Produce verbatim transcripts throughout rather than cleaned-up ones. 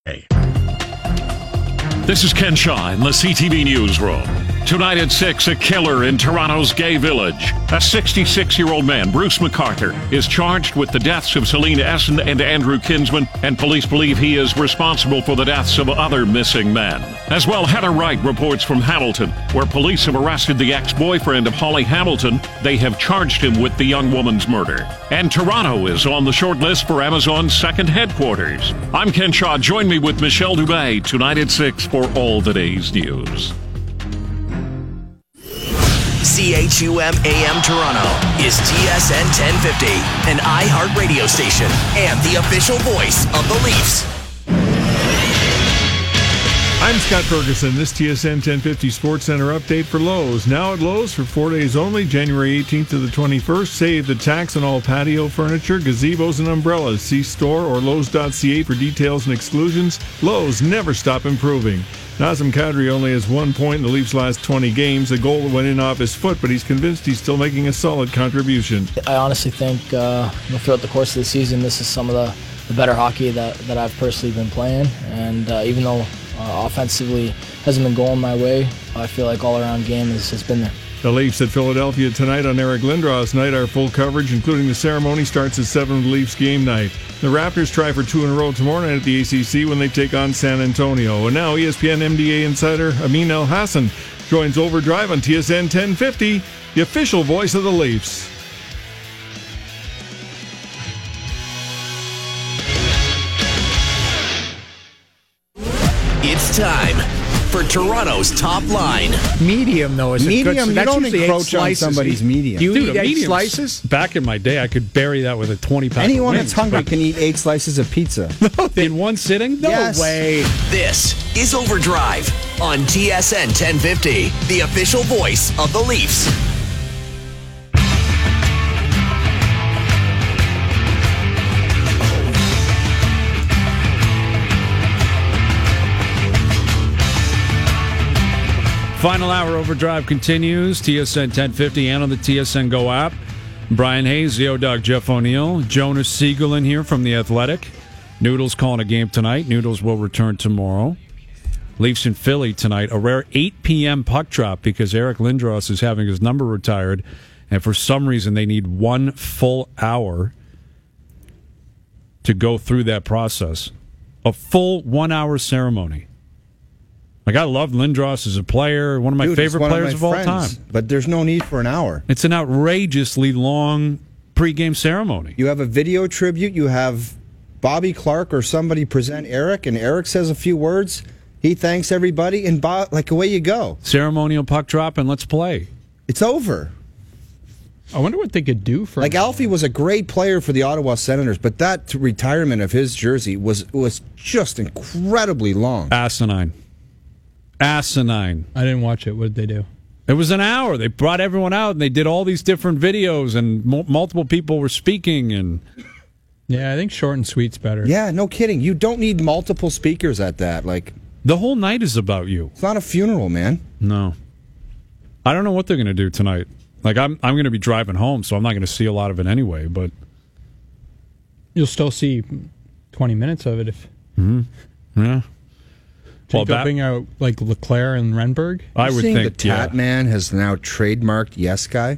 Hey. This is Ken Shaw in the C T V Newsroom. Tonight at six, a killer in Toronto's gay village. A sixty-six-year-old man, Bruce McArthur, is charged with the deaths of Selena Essen and Andrew Kinsman, and police believe he is responsible for the deaths of other missing men. As well, Heather Wright reports from Hamilton, where police have arrested the ex-boyfriend of Holly Hamilton. They have charged him with the young woman's murder. And Toronto is on the short list for Amazon's second headquarters. I'm Ken Shaw. Join me with Michelle Dubé tonight at six for all the day's news. C H U M A M Toronto is T S N ten fifty, an iHeart radio station and the official voice of the Leafs. I'm Scott Ferguson. This T S N ten fifty Sports Center update for Lowe's. Now at Lowe's for four days only, January eighteenth to the twenty-first. Save the tax on all patio furniture, gazebos, and umbrellas. See store or Lowe's dot C A for details and exclusions. Lowe's, never stop improving. Nazem Kadri only has one point in the Leafs' last twenty games. A goal that went in off his foot, but he's convinced he's still making a solid contribution. I honestly think uh, you know, throughout the course of the season, this is some of the, the better hockey that, that I've personally been playing. And uh, even though uh, offensively hasn't been going my way, I feel like all-around game has, has been there. The Leafs at Philadelphia tonight on Eric Lindros night. Our full coverage, including the ceremony, starts at seven with Leafs game night. The Raptors try for two in a row tomorrow night at the A C C when they take on San Antonio. And now E S P N M D A insider Amin Elhassan joins Overdrive on T S N ten fifty, the official voice of the Leafs. It's time for Toronto's top line. Medium, though, is medium. a good. You That's don't usually encroach eight on slices. somebody's medium. Do you Dude, eat a eight medium, slices? Back in my day, I could bury that with a twenty pack. Anyone of that's hungry wings, can eat eight slices of pizza. in one sitting. No Yes. way. This is Overdrive on T S N ten fifty, the official voice of the Leafs. Final hour Overdrive continues. T S N ten fifty and on the T S N Go app. Brian Hayes, the O-Dog, Jeff O'Neill, Jonas Siegel in here from The Athletic. Noodles calling a game tonight. Noodles will return tomorrow. Leafs in Philly tonight. A rare eight p.m. puck drop because Eric Lindros is having his number retired, and for some reason they need one full hour to go through that process. A full one-hour ceremony. Like, I love Lindros as a player, one of my Dude, favorite one players of, of, my all friends, time. But there's no need for an hour. It's an outrageously long pregame ceremony. You have a video tribute. You have Bobby Clark or somebody present Eric, and Eric says a few words. He thanks everybody, and Bob, like away you go. Ceremonial puck drop, and let's play. It's over. I wonder what they could do for Like, Alfie was a great player for the Ottawa Senators, but that retirement of his jersey was was just incredibly long. Asinine. Asinine. I didn't watch it. What did they do? It was an hour. They brought everyone out, and they did all these different videos, and mo- multiple people were speaking. And Yeah, I think short and sweet's better. Yeah, no kidding. You don't need multiple speakers at that. Like, the whole night is about you. it's not a funeral, man. No. I don't know what they're going to do tonight. Like, I'm I'm going to be driving home, so I'm not going to see a lot of it anyway, but... You'll still see twenty minutes of it if... Mm-hmm. Yeah. Well, Well, helping that, out like Leclerc and Renberg. I would Seeing think, the Tat yeah. Man has now trademarked Yes Guy.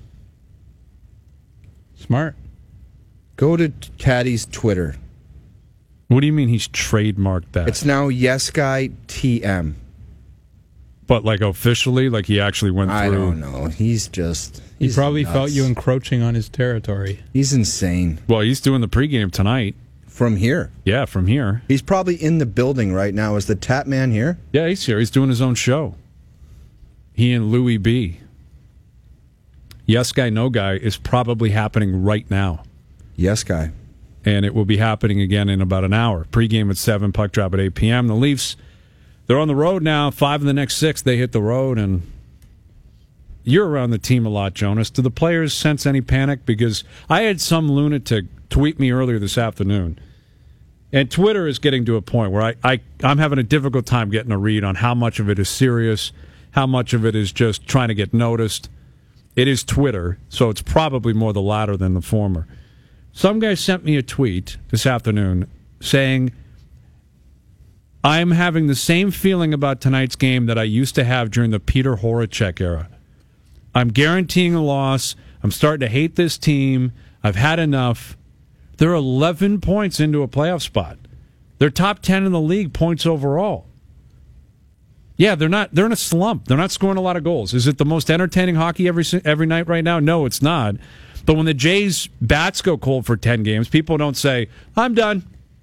Smart. Go to Tatty's Twitter. What do you mean he's trademarked that? It's now Yes Guy T M. But, like, officially? Like, he actually went I through... don't know. He's just... He He's probably nuts. felt you encroaching on his territory. He's insane. Well, he's doing the pregame tonight. From here. Yeah, from here. He's probably in the building right now. Is the Tat Man here? Yeah, he's here. He's doing his own show. He and Louis B. Yes Guy, No Guy is probably happening right now. Yes Guy. And it will be happening again in about an hour. Pre-game at seven, puck drop at eight p.m. The Leafs, they're on the road now. Five of the next six, they hit the road. And you're around the team a lot, Jonas. Do the players sense any panic? Because I had some lunatic tweet me earlier this afternoon. And Twitter is getting to a point where I, I, I'm having a difficult time getting a read on how much of it is serious, how much of it is just trying to get noticed. It is Twitter, so it's probably more the latter than the former. Some guy sent me a tweet this afternoon saying, I'm having the same feeling about tonight's game that I used to have during the Peter Horacek era. I'm guaranteeing a loss. I'm starting to hate this team. I've had enough. They're eleven points into a playoff spot. They're top ten in the league points overall. Yeah, they're not. They're in a slump. They're not scoring a lot of goals. Is it the most entertaining hockey every every night right now? No, it's not. But when the Jays' bats go cold for ten games, people don't say, "I'm done.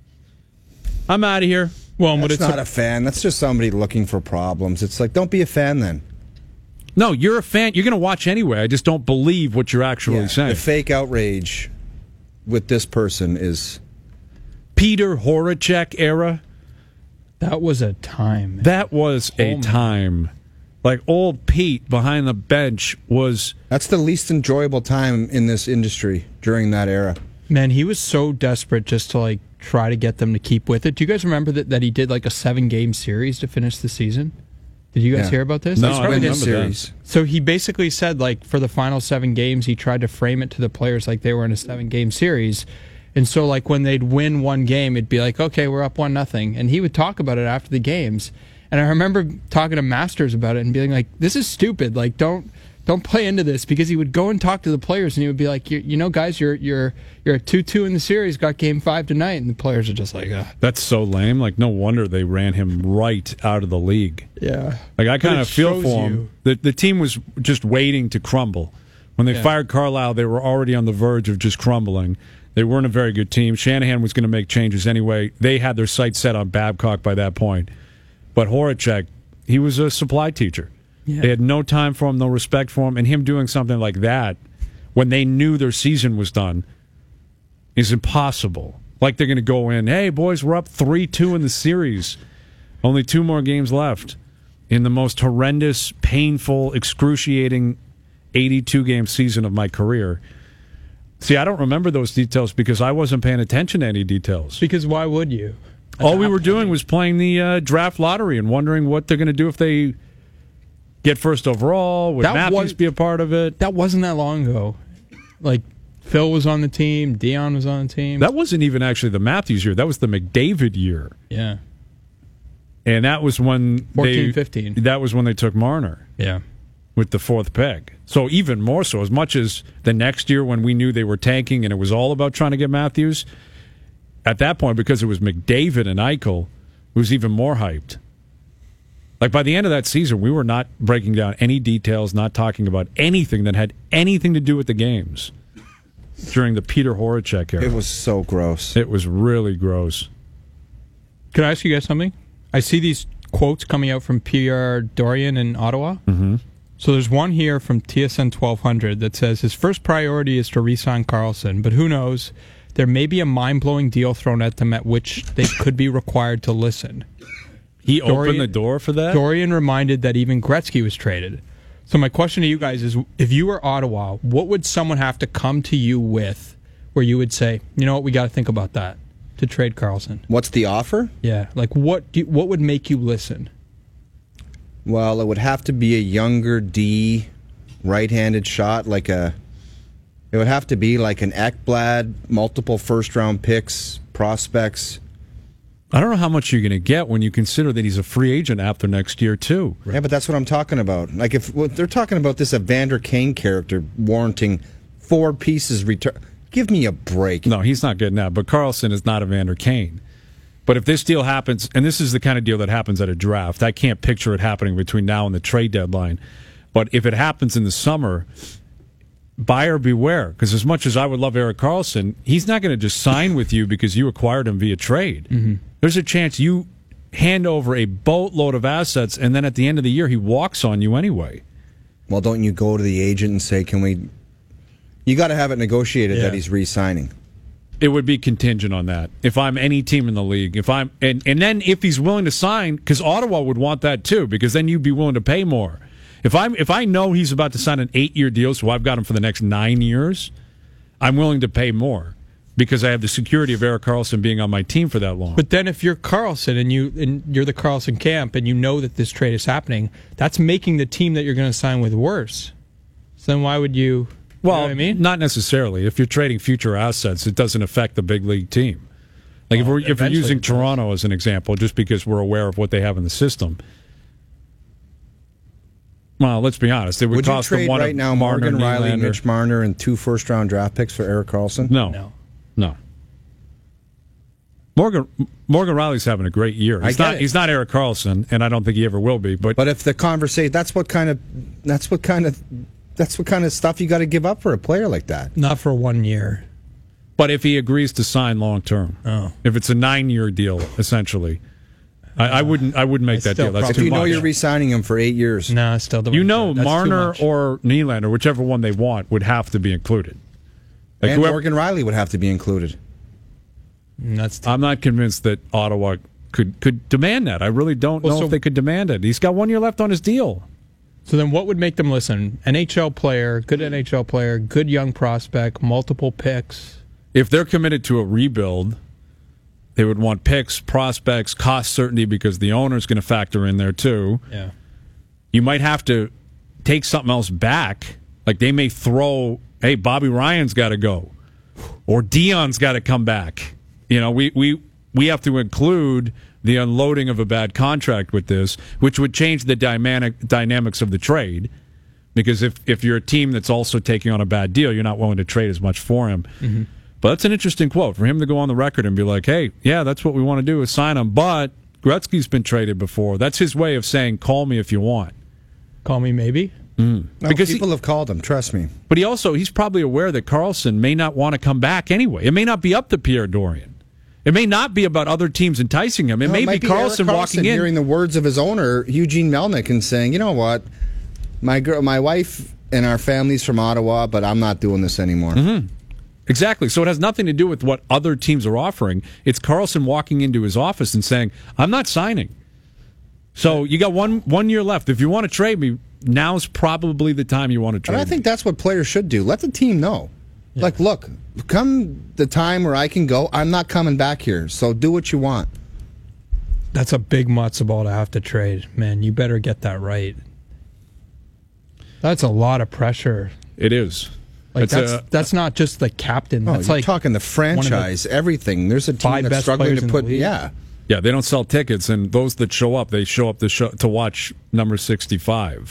I'm out of here." Well, That's but it's not a, a fan. That's just somebody looking for problems. It's like, don't be a fan then. No, you're a fan. You're going to watch anyway. I just don't believe what you're actually Yeah, saying. the fake outrage with this person is Peter Horacek era. that was a time. That was a Oh, my. time. Like old Pete behind the bench was. that's the least enjoyable time in this industry during that era. Man, he was so desperate just to like try to get them to keep with it. Do you guys remember that, that he did like a seven game series to finish the season? Did you guys Yeah. hear about this? No, It's I probably don't his remember that. series. So he basically said, like, for the final seven games, he tried to frame it to the players like they were in a seven-game series. And so, like, when they'd win one game, it'd be like, okay, we're up one nothing. And he would talk about it after the games. And I remember talking to Masters about it and being like, this is stupid. Like, don't don't play into this. Because he would go and talk to the players, and he would be like, you, you know, guys, you're you're you're a two two in the series, got game five tonight. And the players are just like, ah. That's so lame. Like, no wonder they ran him right out of the league. Yeah. Like, I kind it of feel shows for him. you- The, the team was just waiting to crumble. When they Yeah. fired Carlisle, they were already on the verge of just crumbling. They weren't a very good team. Shanahan was going to make changes anyway. They had their sights set on Babcock by that point. But Horacek, he was a supply teacher. Yeah. They had no time for him, no respect for him, and him doing something like that when they knew their season was done is impossible. Like they're going to go in, hey, boys, we're up three two in the series. Only two more games left in the most horrendous, painful, excruciating eighty-two game season of my career. See, I don't remember those details because I wasn't paying attention to any details. Because why would you? All we were doing was playing the uh, draft lottery and wondering what they're going to do if they get first overall. Would That Matthews was- be a part of it? That wasn't that long ago. Like, Phil was on the team, Dion was on the team. That wasn't even actually the Matthews year. That was the McDavid year. yeah. And that was when fourteen they, fifteen. That was when they took Marner Yeah. with the fourth pick. So even more so, as much as the next year when we knew they were tanking and it was all about trying to get Matthews, at that point, because it was McDavid and Eichel, it was even more hyped. Like by the end of that season, we were not breaking down any details, not talking about anything that had anything to do with the games during the Peter Horacek era. It was so gross. It was really gross. Could I ask you guys something? I see these quotes coming out from Pierre Dorian in Ottawa. Mm-hmm. So there's one here from T S N twelve hundred that says his first priority is to re-sign Carlson, but who knows? There may be a mind-blowing deal thrown at them at which they could be required to listen. He Dorian- opened the door for that? Dorian reminded that even Gretzky was traded. So my question to you guys is, if you were Ottawa, what would someone have to come to you with where you would say, you know what, we got to think about that to trade Carlson? What's the offer? Yeah, like what do you, what would make you listen? Well, it would have to be a younger D, right-handed shot, like a. It would have to be like an Ekblad, multiple first-round picks, prospects. I don't know how much you're going to get when you consider that he's a free agent after next year, too. Yeah, but that's what I'm talking about. Like if well, they're talking about this Evander Kane character warranting four pieces return. Give me a break. No, he's not getting that. But Carlson is not Evander Kane. But if this deal happens, and this is the kind of deal that happens at a draft, I can't picture it happening between now and the trade deadline. But if it happens in the summer, buyer beware. Because as much as I would love Erik Karlsson, he's not going to just sign with you because you acquired him via trade. Mm-hmm. There's a chance you hand over a boatload of assets, and then at the end of the year, he walks on you anyway. Well, don't you go to the agent and say, can we... You got to have it negotiated Yeah. that he's re-signing. It would be contingent on that. If I'm any team in the league, if I'm and, and then if he's willing to sign, because Ottawa would want that too, because then you'd be willing to pay more. If I'm if I know he's about to sign an eight year deal, so I've got him for the next nine years, I'm willing to pay more because I have the security of Erik Karlsson being on my team for that long. But then if you're Carlson and you and you're the Carlson camp and you know that this trade is happening, that's making the team that you're going to sign with worse. So then why would you? Well, you know what I mean, not necessarily. If you're trading future assets, it doesn't affect the big league team. Like if we're if we're eventually using it does. Toronto as an example, just because we're aware of what they have in the system. Well, let's be honest. It would, Would you cost them trade one right of now Marner, Morgan Riley, Nylander. Mitch Marner, and two first-round draft picks for Erik Karlsson? No, No. no. Morgan Morgan Riley's having a great year. I He's get not it. he's not Erik Karlsson, and I don't think he ever will be. But, But if the conversation, that's what kind of, that's what kind of, that's what kind of stuff you got to give up for a player like that. Not for one year. but if he agrees to sign long term, Oh. if it's a nine year deal, essentially, I, I wouldn't I wouldn't make I that still deal. That's If too you know much. you're re-signing him for eight years, No, I still don't. You want know, that. That's too Marner much. or Nylander, whichever one they want, would have to be included. Like and whoever- Morgan Riley would have to be included. Mm, That's too I'm not convinced that Ottawa could could demand that. I really don't Well, know so- if they could demand it. He's got one year left on his deal. So then what would make them listen? N H L player, good N H L player, good young prospect, multiple picks. If they're committed to a rebuild, they would want picks, prospects, cost certainty because the owner's going to factor in there too. Yeah. You might have to take something else back. Like they may throw, hey, Bobby Ryan's got to go, or Dion's got to come back. You know, we we we have to include the unloading of a bad contract with this, which would change the dynamic dynamics of the trade. Because if if you're a team that's also taking on a bad deal, you're not willing to trade as much for him. Mm-hmm. But that's an interesting quote for him to go on the record and be like, hey, yeah, that's what we want to do is sign him. But Gretzky's been traded before. That's his way of saying, call me if you want. Call me maybe. No, Because people he- have called him, trust me. But he also, he's probably aware that Karlsson may not want to come back anyway. It may not be up to Pierre Dorian. It may not be about other teams enticing him. It No, may might be Erik Karlsson walking in. hearing the words of his owner, Eugene Melnick, and saying, you know what, my girl, my wife and our family's from Ottawa, but I'm not doing this anymore. Mm-hmm. Exactly. So it has nothing to do with what other teams are offering. It's Karlsson walking into his office and saying, I'm not signing. So you got one one year left. If you want to trade me, now's probably the time you want to trade And I me. think that's what players should do. Let the team know. Like, look, come the time where I can go, I'm not coming back here. So do what you want. That's a big matzo ball to have to trade. Man, you better get that right. That's a lot of pressure. It is. Like It's that's a- that's not just the captain. Oh, That's you're like talking the franchise, everything. There's a team five that's best struggling players to in the put. league. Yeah. Yeah, they don't sell tickets, and those that show up, they show up to, show, to watch number sixty-five.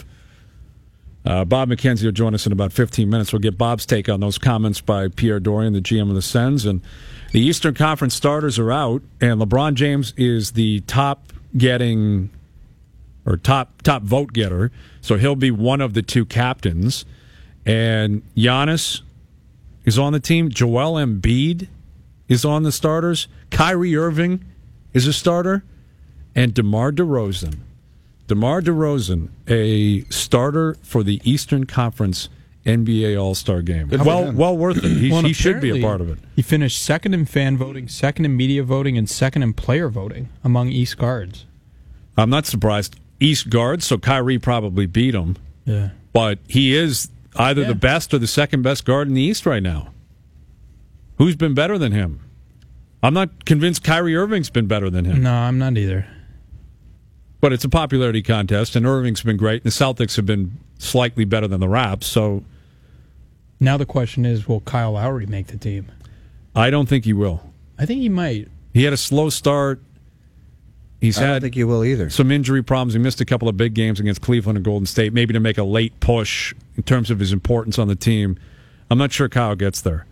Uh, Bob McKenzie will join us in about fifteen minutes. We'll get Bob's take on those comments by Pierre Dorian, the G M of the Sens. And the Eastern Conference starters are out, and LeBron James is the top getting or top top vote getter, so he'll be one of the two captains. And Giannis is on the team. Joel Embiid is on the starters. Kyrie Irving is a starter. And DeMar DeRozan. DeMar DeRozan, a starter for the Eastern Conference N B A All-Star Game. Good for Well, him. well worth it. He, Well, and he should be a apparently part of it. He finished second in fan voting, second in media voting, and second in player voting among East guards. I'm not surprised. East guards, so Kyrie probably beat him. Yeah. But he is either Yeah. the best or the second best guard in the East right now. Who's been better than him? I'm not convinced Kyrie Irving's been better than him. No, I'm not either. But it's a popularity contest, and Irving's been great. The Celtics have been slightly better than the Raps, so Now the question is, will Kyle Lowry make the team? I don't think he will. I think he might. He had a slow start. He's I don't had think you will either. some injury problems. He missed a couple of big games against Cleveland and Golden State, maybe to make a late push in terms of his importance on the team. I'm not sure Kyle gets there.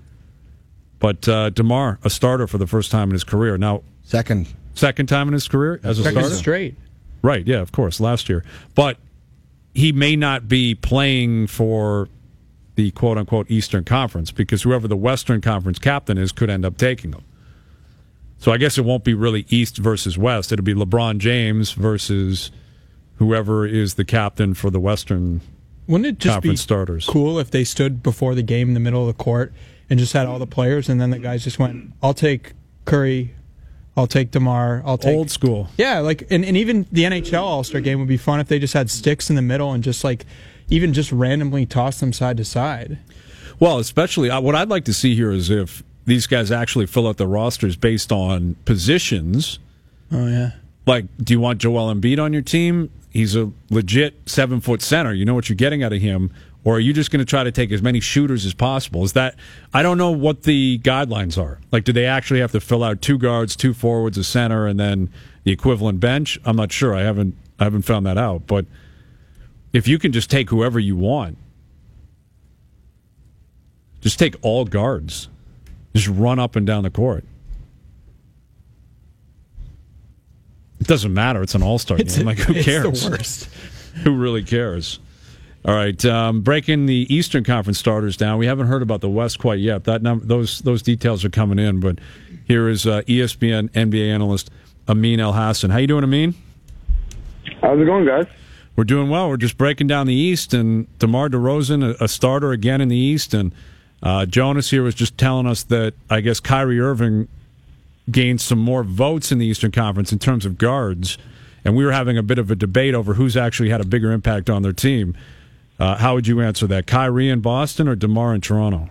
But uh, DeMar, a starter for the first time in his career. Now, Second. second time in his career as a Second starter? straight. Right, yeah, of course, last year. But he may not be playing for the quote-unquote Eastern Conference because whoever the Western Conference captain is could end up taking him. So I guess it won't be really East versus West. It'll be LeBron James versus whoever is the captain for the Western Wouldn't it just be Conference starters. cool if they stood before the game in the middle of the court and just had all the players, and then the guys just went, I'll take Curry, I'll take DeMar, I'll take... Old school. Yeah, like, and, and even the N H L All-Star Game would be fun if they just had sticks in the middle and just, like, even just randomly toss them side to side. Well, especially uh, what I'd like to see here is if these guys actually fill out the rosters based on positions. Oh, yeah. Like, do you want Joel Embiid on your team? He's a legit seven-foot center. You know what you're getting out of him. Or are you just going to try to take as many shooters as possible? Is that I don't know what the guidelines are. Like, do they actually have to fill out two guards, two forwards, a center, and then the equivalent bench? I'm not sure. I haven't I haven't found that out. But if you can just take whoever you want, just take all guards. Just run up and down the court. It doesn't matter. It's an all-star It's game. a- Like, who it's cares? the worst. Who really cares? All right, um, breaking the Eastern Conference starters down. We haven't heard about the West quite yet. That num- those those details are coming in, but here is uh, E S P N N B A analyst Amin Elhassan. How you doing, Amin? How's it going, guys? We're doing well. We're just breaking down the East, and DeMar DeRozan, a, a starter again in the East, and uh, Jonas here was just telling us that I guess Kyrie Irving gained some more votes in the Eastern Conference in terms of guards, and we were having a bit of a debate over who's actually had a bigger impact on their team. Uh, how would you answer that? Kyrie in Boston or DeMar in Toronto?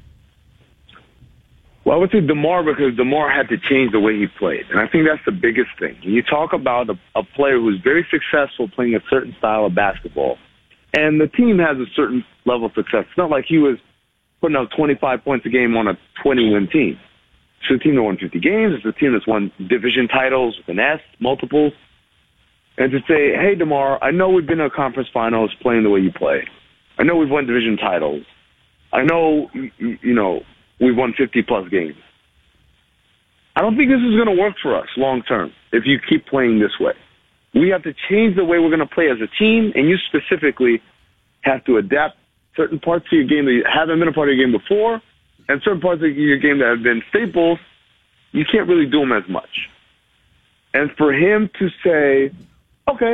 Well, I would say DeMar because DeMar had to change the way he played. And I think that's the biggest thing. When you talk about a, a player who's very successful playing a certain style of basketball, and the team has a certain level of success. It's not like he was putting up twenty-five points a game on a twenty-win team. It's a team that won fifty games. It's a team that's won division titles with an S, multiples. And to say, hey, DeMar, I know we've been to a conference finals playing the way you play. I know we've won division titles. I know, you know, we've won fifty-plus games. I don't think this is going to work for us long term if you keep playing this way. We have to change the way we're going to play as a team, and you specifically have to adapt certain parts of your game that haven't been a part of your game before, and certain parts of your game that have been staples, you can't really do them as much. And for him to say, okay,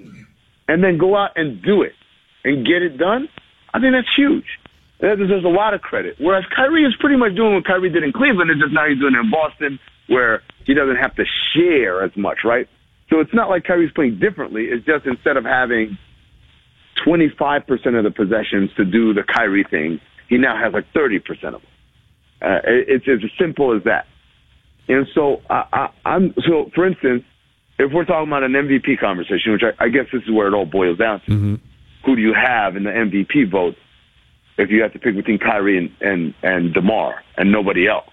and then go out and do it and get it done, I think that's huge. That deserves a lot of credit. Whereas Kyrie is pretty much doing what Kyrie did in Cleveland, it's just now he's doing it in Boston where he doesn't have to share as much, right? So it's not like Kyrie's playing differently. It's just instead of having twenty-five percent of the possessions to do the Kyrie thing, he now has like thirty percent of them. Uh, it's, it's as simple as that. And so I, I, I'm so, for instance, if we're talking about an M V P conversation, which I, I guess this is where it all boils down to, mm-hmm. who do you have in the M V P vote if you have to pick between Kyrie and, and, and DeMar and nobody else?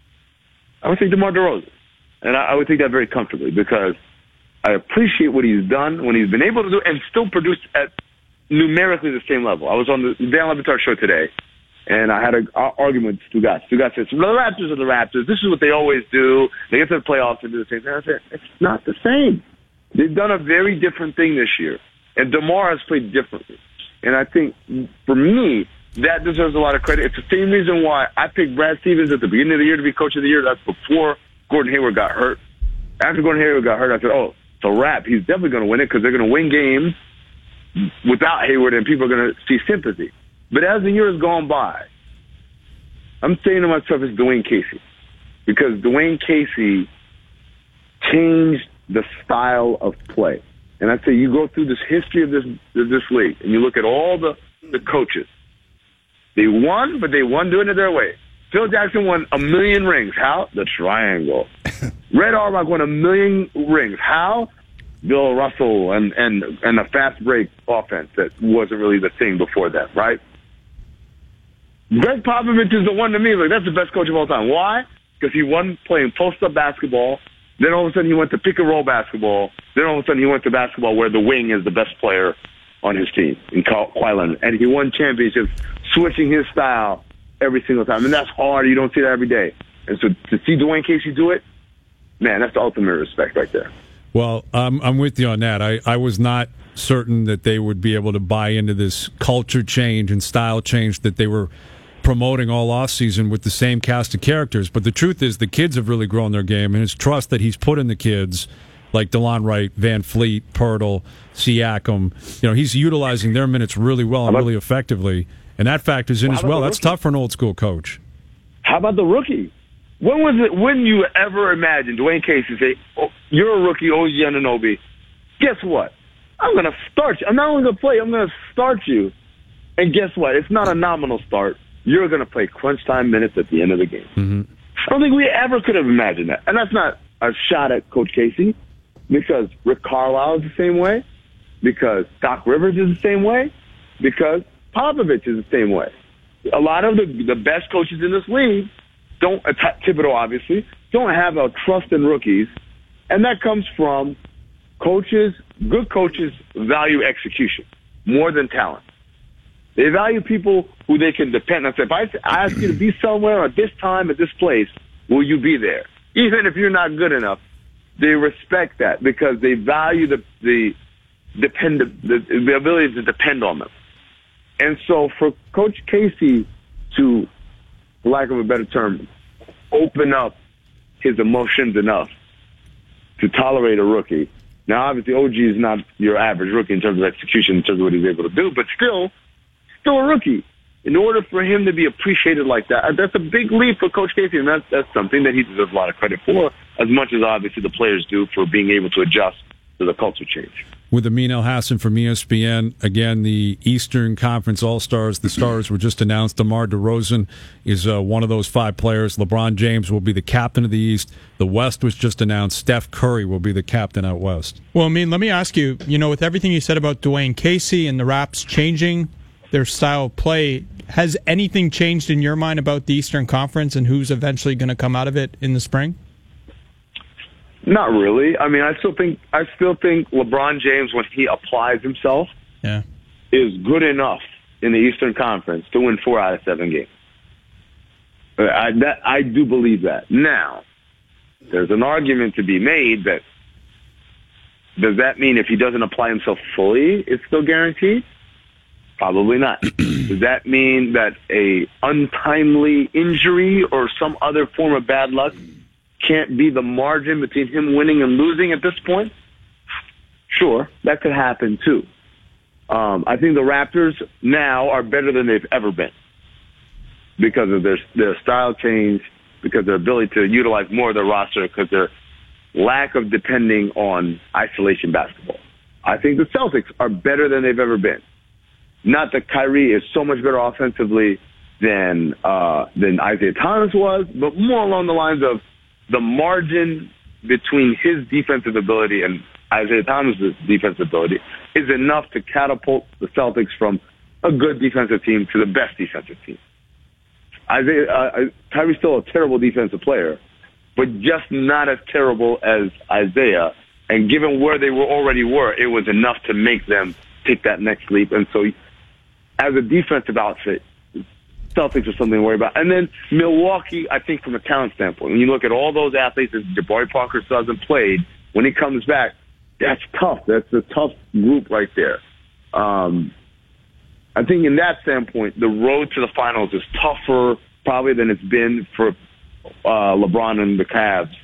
I would say DeMar DeRozan. And I, I would take that very comfortably because I appreciate what he's done when he's been able to do and still produce at numerically the same level. I was on the Dan Le Batard show today, and I had an argument with Stugotz. Stugotz says, well, the Raptors are the Raptors. This is what they always do. They get to the playoffs and do the same thing. I said, it's not the same. They've done a very different thing this year. And DeMar has played differently. And I think, for me, that deserves a lot of credit. It's the same reason why I picked Brad Stevens at the beginning of the year to be Coach of the Year. That's before Gordon Hayward got hurt. After Gordon Hayward got hurt, I said, oh, it's a wrap. He's definitely going to win it because they're going to win games without Hayward, and people are going to see sympathy. But as the year has gone by, I'm saying to myself, it's Dwayne Casey. Because Dwayne Casey changed the style of play. And I say you go through this history of this of this league, and you look at all the, the coaches. They won, but they won doing it their way. Phil Jackson won a million rings. How? The triangle. Red Auerbach won a million rings. How? Bill Russell and, and, and a fast break offense that wasn't really the thing before that, right? Greg Popovich is the one to me. Like, that's the best coach of all time. Why? Because he won playing post-up basketball. Then all of a sudden he went to pick-and-roll basketball. Then all of a sudden he went to basketball where the wing is the best player on his team in Kawhi Leonard. And he won championships switching his style every single time. And that's hard. You don't see that every day. And so to see Dwayne Casey do it, man, that's the ultimate respect right there. Well, um, I'm with you on that. I, I was not certain that they would be able to buy into this culture change and style change that they were promoting all offseason with the same cast of characters. But the truth is the kids have really grown their game, and his trust that he's put in the kids, like DeLon Wright, Van Fleet, Pirtle, Siakam, you know, he's utilizing their minutes really well and really effectively. And that factors in well, as well. That's tough for an old-school coach. How about the rookie? When was it? When you ever imagine Dwayne Casey say, oh, "You're a rookie, O G Anunoby. Guess what? I'm going to start you. I'm not only going to play. I'm going to start you. And guess what? It's not a nominal start. You're going to play crunch time minutes at the end of the game." Mm-hmm. I don't think we ever could have imagined that. And that's not a shot at Coach Casey, because Rick Carlisle is the same way, because Doc Rivers is the same way, because Popovich is the same way. A lot of the, the best coaches in this league don't, uh, Thibodeau obviously, don't have a trust in rookies, and that comes from coaches, good coaches value execution more than talent. They value people who they can depend on. So if I ask you to be somewhere at this time at this place, will you be there? Even if you're not good enough, they respect that because they value the the depend the, the ability to depend on them. And so for Coach Casey to, for lack of a better term, open up his emotions enough to tolerate a rookie. Now, obviously, O G is not your average rookie in terms of execution, in terms of what he's able to do, but still, still a rookie. In order for him to be appreciated like that, that's a big leap for Coach Casey, and that's, that's something that he deserves a lot of credit for, as much as obviously the players do for being able to adjust to the culture change. With Amin Elhassan from E S P N, again, the Eastern Conference All-Stars, the stars were just announced. DeMar DeRozan is uh, one of those five players. LeBron James will be the captain of the East. The West was just announced. Steph Curry will be the captain out West. Well, I mean, let me ask you, you know, with everything you said about Dwayne Casey and the Raps changing their style of play, has anything changed in your mind about the Eastern Conference and who's eventually going to come out of it in the spring? Not really. I mean, I still think I still think LeBron James, when he applies himself, yeah. is good enough in the Eastern Conference to win four out of seven games. I, that, I do believe that. Now, there's an argument to be made that does that mean if he doesn't apply himself fully, it's still guaranteed? Probably not. Does that mean that a untimely injury or some other form of bad luck can't be the margin between him winning and losing at this point? Sure, that could happen too. Um, I think the Raptors now are better than they've ever been because of their their style change, because of their ability to utilize more of their roster, because their lack of depending on isolation basketball. I think the Celtics are better than they've ever been. Not that Kyrie is so much better offensively than uh, than Isaiah Thomas was, but more along the lines of the margin between his defensive ability and Isaiah Thomas' defensive ability is enough to catapult the Celtics from a good defensive team to the best defensive team. Isaiah, uh, Kyrie's still a terrible defensive player, but just not as terrible as Isaiah. And given where they were already were, it was enough to make them take that next leap. And so, as a defensive outfit, Celtics are something to worry about. And then Milwaukee, I think from a talent standpoint, when you look at all those athletes that Jabari Parker still hasn't played, when he comes back, that's tough. That's a tough group right there. Um, I think in that standpoint, the road to the finals is tougher probably than it's been for uh, LeBron and the Cavs.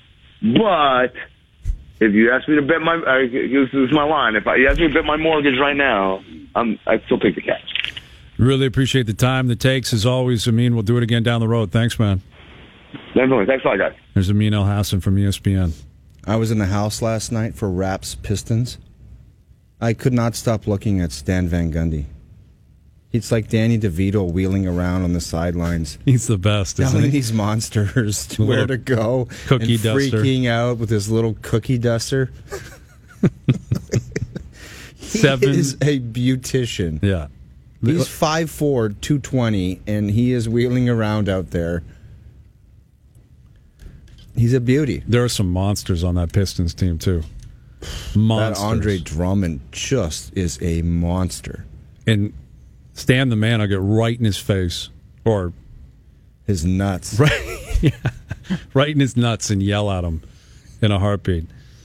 But if you ask me to bet my, uh, this is my line. If I, you ask me to bet my mortgage right now, I'm, I'd still take the Cavs. Really appreciate the time, the takes. As always, Amin, we'll do it again down the road. Thanks, man. Definitely. Thanks a lot, guys. There's Amin Elhassan from E S P N. I was in the house last night for Raps Pistons. I could not stop looking at Stan Van Gundy. It's like Danny DeVito wheeling around on the sidelines. He's the best, isn't telling he? these monsters to where to go. Cookie and duster. Freaking out with his little cookie duster. He Seven. is a beautician. Yeah. He's five foot four, two twenty, and he is wheeling around out there. He's a beauty. There are some monsters on that Pistons team, too. Monsters. That Andre Drummond just is a monster. And Stan the man, I'll get right in his face. Or his nuts. Right, yeah, right in his nuts and yell at him in a heartbeat.